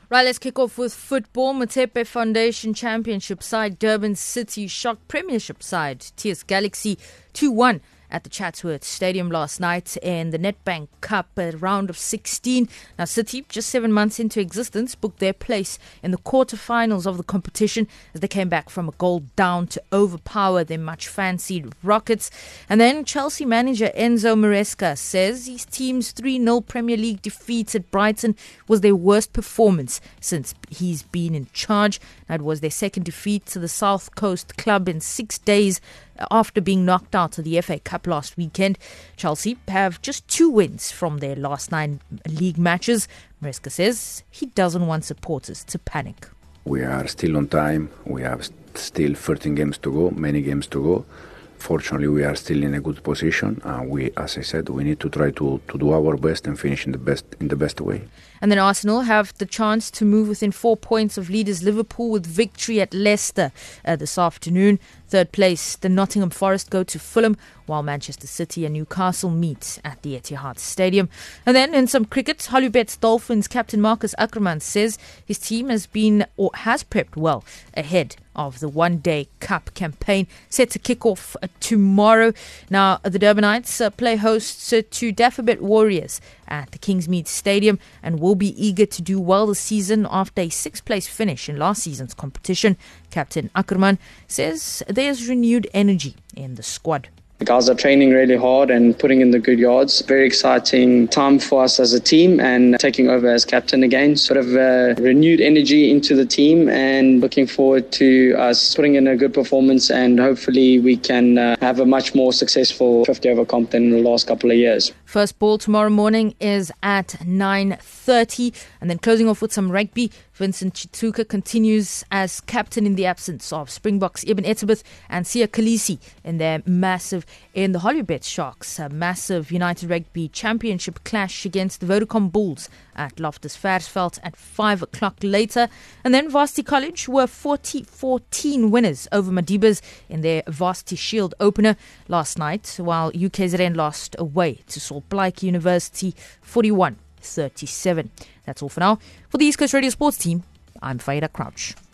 Right, let's kick off with football. Motsepe Foundation Championship side Durban City shocked Premiership side TS Galaxy 2-1 at the Chatsworth Stadium last night in the Nedbank Cup round of 16. Now, City, just 7 months into existence, booked their place in the quarterfinals of the competition as they came back from a goal down to overpower their much-fancied Rockets. And then Chelsea manager Enzo Maresca says his team's 3-0 Premier League defeat at Brighton was their worst performance since he's been in charge. Now, it was their second defeat to the South Coast club in 6 days after being knocked out of the FA Cup last weekend. Chelsea have just 2 wins from their last 9 league matches. Maresca says he doesn't want supporters to panic. We are still on time. We have still 13 games to go, many games to go. Fortunately, we are still in a good position. As I said, we need to try to do our best and finish in the best way. And then Arsenal have the chance to move within 4 points of leaders Liverpool with victory at Leicester this afternoon. Third place, the Nottingham Forest go to Fulham, while Manchester City and Newcastle meet at the Etihad Stadium. And then in some cricket, Holubets Dolphins captain Marcus Ackermann says his team has prepped well ahead of the one-day cup campaign set to kick off tomorrow. Now, the Durbanites play host to Dafabet Warriors at the Kingsmead Stadium and will be eager to do well this season after a 6th place finish in last season's competition. Captain Ackermann says there's renewed energy in the squad. The guys are training really hard and putting in the good yards. Very exciting time for us as a team and taking over as captain again. Sort of renewed energy into the team and looking forward to us putting in a good performance and hopefully we can have a much more successful 50 over comp than in the last couple of years. First ball tomorrow morning is at 9:30 and then closing off with some rugby. Vincent Chituka continues as captain in the absence of Springboks Eben Etzebeth and Sia Khaleesi in the Holubet Sharks, a massive United Rugby Championship clash against the Vodacom Bulls at Loftus Versfeld at 5 o'clock later. And then Varsity College were 40-14 winners over Madibas in their Varsity Shield opener last night, while UKZN lost away to Salt Lake University 41-37. That's all for now. For the East Coast Radio Sports team, I'm Faida Crouch.